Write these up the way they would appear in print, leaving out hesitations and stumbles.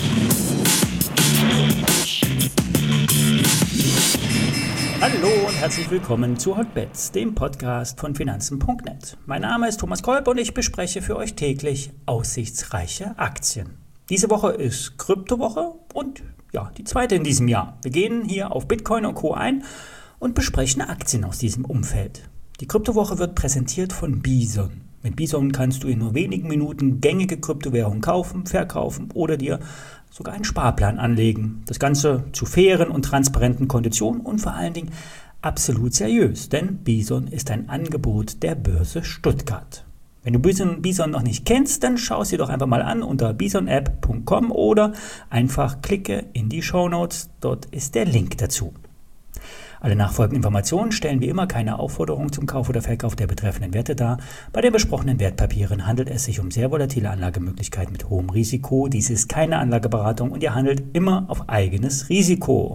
Hallo und herzlich willkommen zu Hotbets, dem Podcast von Finanzen.net. Mein Name ist Thomas Kolb und ich bespreche für euch täglich aussichtsreiche Aktien. Diese Woche ist Kryptowoche und die zweite in diesem Jahr. Wir gehen hier auf Bitcoin und Co. ein und besprechen Aktien aus diesem Umfeld. Die Kryptowoche wird präsentiert von Bison. Mit Bison kannst du in nur wenigen Minuten gängige Kryptowährungen kaufen, verkaufen oder dir sogar einen Sparplan anlegen. Das Ganze zu fairen und transparenten Konditionen und vor allen Dingen absolut seriös, denn Bison ist ein Angebot der Börse Stuttgart. Wenn du Bison noch nicht kennst, dann schau es dir doch einfach mal an unter bisonapp.com oder einfach klicke in die Shownotes, dort ist der Link dazu. Alle nachfolgenden Informationen stellen wie immer keine Aufforderung zum Kauf oder Verkauf der betreffenden Werte dar. Bei den besprochenen Wertpapieren handelt es sich um sehr volatile Anlagemöglichkeiten mit hohem Risiko. Dies ist keine Anlageberatung und ihr handelt immer auf eigenes Risiko.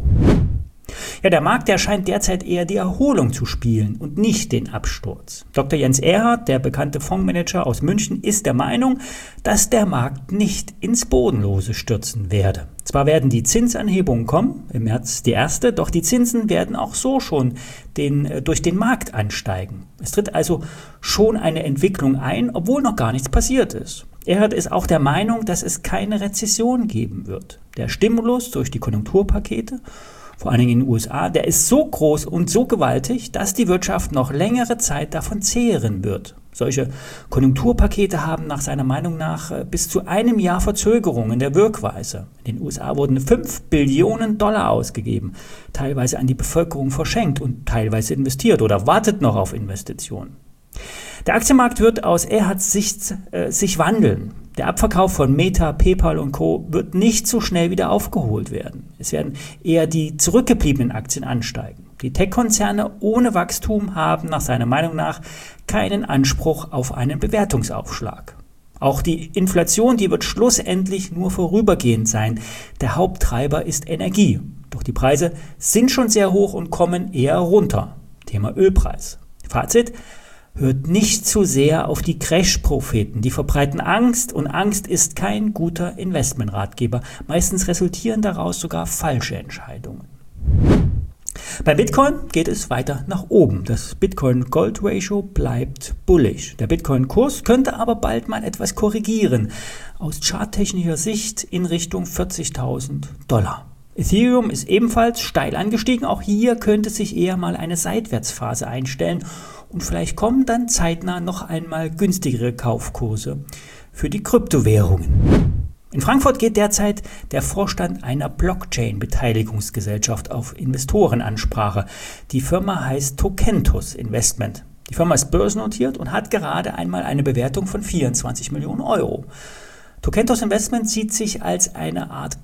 Ja, der Markt, der scheint derzeit eher die Erholung zu spielen und nicht den Absturz. Dr. Jens Erhardt, der bekannte Fondsmanager aus München, ist der Meinung, dass der Markt nicht ins Bodenlose stürzen werde. Zwar werden die Zinsanhebungen kommen, im März die erste, doch die Zinsen werden auch so schon durch den Markt ansteigen. Es tritt also schon eine Entwicklung ein, obwohl noch gar nichts passiert ist. Erhardt ist auch der Meinung, dass es keine Rezession geben wird. Der Stimulus durch die Konjunkturpakete, vor allen Dingen in den USA, der ist so groß und so gewaltig, dass die Wirtschaft noch längere Zeit davon zehren wird. Solche Konjunkturpakete haben nach seiner Meinung nach bis zu einem Jahr Verzögerung in der Wirkweise. In den USA wurden 5 Billionen Dollar ausgegeben, teilweise an die Bevölkerung verschenkt und teilweise investiert oder wartet noch auf Investitionen. Der Aktienmarkt wird aus Erhardts Sicht sich wandeln. Der Abverkauf von Meta, PayPal und Co. wird nicht so schnell wieder aufgeholt werden. Es werden eher die zurückgebliebenen Aktien ansteigen. Die Tech-Konzerne ohne Wachstum haben nach seiner Meinung nach keinen Anspruch auf einen Bewertungsaufschlag. Auch die Inflation, die wird schlussendlich nur vorübergehend sein. Der Haupttreiber ist Energie. Doch die Preise sind schon sehr hoch und kommen eher runter. Thema Ölpreis. Fazit: Hört nicht zu sehr auf die Crash-Propheten. Die verbreiten Angst und Angst ist kein guter Investmentratgeber. Meistens resultieren daraus sogar falsche Entscheidungen. Bei Bitcoin geht es weiter nach oben. Das Bitcoin-Gold-Ratio bleibt bullish. Der Bitcoin-Kurs könnte aber bald mal etwas korrigieren. Aus charttechnischer Sicht in Richtung $40.000. Ethereum ist ebenfalls steil angestiegen. Auch hier könnte sich eher mal eine Seitwärtsphase einstellen. Und vielleicht kommen dann zeitnah noch einmal günstigere Kaufkurse für die Kryptowährungen. In Frankfurt geht derzeit der Vorstand einer Blockchain-Beteiligungsgesellschaft auf Investorenansprache. Die Firma heißt Tokentos Investment. Die Firma ist börsennotiert und hat gerade einmal eine Bewertung von 24 Millionen Euro. Tokentos Investment sieht sich als eine Art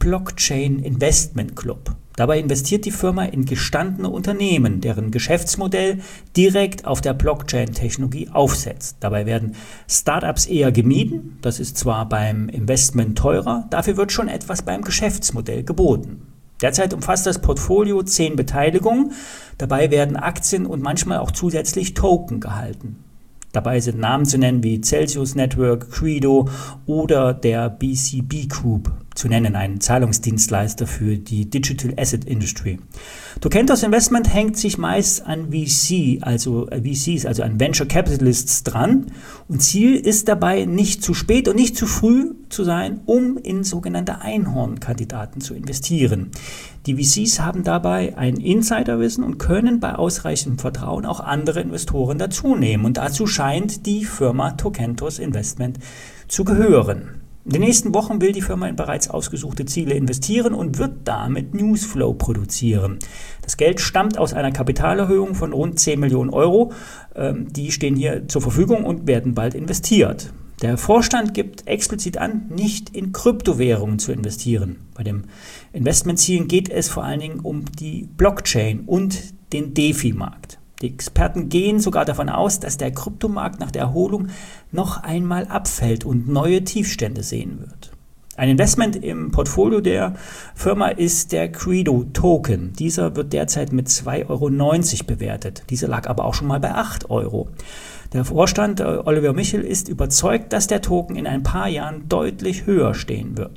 Blockchain-Investment-Club. Dabei investiert die Firma in gestandene Unternehmen, deren Geschäftsmodell direkt auf der Blockchain-Technologie aufsetzt. Dabei werden Startups eher gemieden. Das ist zwar beim Investment teurer, dafür wird schon etwas beim Geschäftsmodell geboten. Derzeit umfasst das Portfolio 10 Beteiligungen. Dabei werden Aktien und manchmal auch zusätzlich Token gehalten. Dabei sind Namen zu nennen wie Celsius Network, Credo oder der BCB Group zu nennen, ein Zahlungsdienstleister für die Digital Asset Industry. Tokentos Investment hängt sich meist an VCs, also an Venture Capitalists dran, und Ziel ist dabei, nicht zu spät und nicht zu früh zu sein, um in sogenannte Einhornkandidaten zu investieren. Die VCs haben dabei ein Insiderwissen und können bei ausreichendem Vertrauen auch andere Investoren dazunehmen. Und dazu scheint die Firma Tokentos Investment zu gehören. In den nächsten Wochen will die Firma in bereits ausgesuchte Ziele investieren und wird damit Newsflow produzieren. Das Geld stammt aus einer Kapitalerhöhung von rund 10 Millionen Euro. Die stehen hier zur Verfügung und werden bald investiert. Der Vorstand gibt explizit an, nicht in Kryptowährungen zu investieren. Bei den Investmentzielen geht es vor allen Dingen um die Blockchain und den DeFi-Markt. Die Experten gehen sogar davon aus, dass der Kryptomarkt nach der Erholung noch einmal abfällt und neue Tiefstände sehen wird. Ein Investment im Portfolio der Firma ist der Credo Token. Dieser wird derzeit mit 2,90 Euro bewertet. Dieser lag aber auch schon mal bei 8 Euro. Der Vorstand Oliver Michel ist überzeugt, dass der Token in ein paar Jahren deutlich höher stehen wird.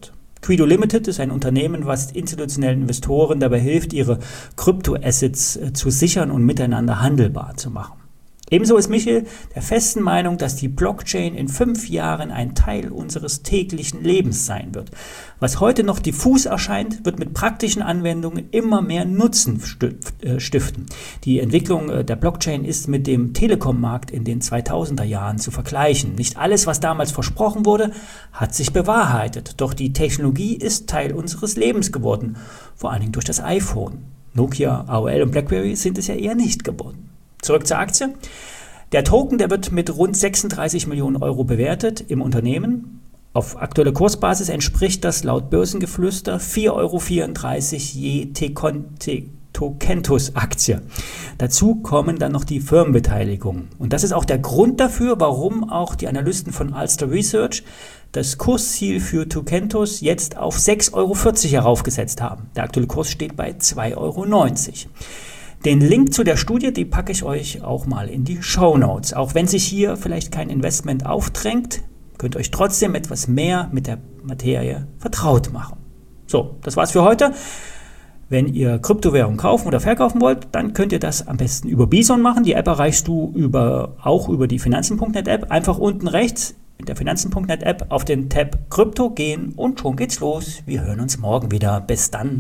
Quido Limited ist ein Unternehmen, was institutionellen Investoren dabei hilft, ihre Kryptoassets zu sichern und miteinander handelbar zu machen. Ebenso ist Michael der festen Meinung, dass die Blockchain in 5 Jahren ein Teil unseres täglichen Lebens sein wird. Was heute noch diffus erscheint, wird mit praktischen Anwendungen immer mehr Nutzen stiften. Die Entwicklung der Blockchain ist mit dem Telekom-Markt in den 2000er Jahren zu vergleichen. Nicht alles, was damals versprochen wurde, hat sich bewahrheitet. Doch die Technologie ist Teil unseres Lebens geworden, vor allen Dingen durch das iPhone. Nokia, AOL und BlackBerry sind es ja eher nicht geworden. Zurück zur Aktie. Der Token, der wird mit rund 36 Millionen Euro bewertet im Unternehmen. Auf aktuelle Kursbasis entspricht das laut Börsengeflüster 4,34 € je Tokentus-Aktie. Dazu kommen dann noch die Firmenbeteiligungen. Und das ist auch der Grund dafür, warum auch die Analysten von Alster Research das Kursziel für Tokentus jetzt auf 6,40 € heraufgesetzt haben. Der aktuelle Kurs steht bei 2,90 €. Den Link zu der Studie, die packe ich euch auch mal in die Shownotes. Auch wenn sich hier vielleicht kein Investment aufdrängt, könnt ihr euch trotzdem etwas mehr mit der Materie vertraut machen. So, das war's für heute. Wenn ihr Kryptowährungen kaufen oder verkaufen wollt, dann könnt ihr das am besten über Bison machen. Die App erreichst du auch über die Finanzen.net App. Einfach unten rechts in der Finanzen.net App auf den Tab Krypto gehen und schon geht's los. Wir hören uns morgen wieder. Bis dann.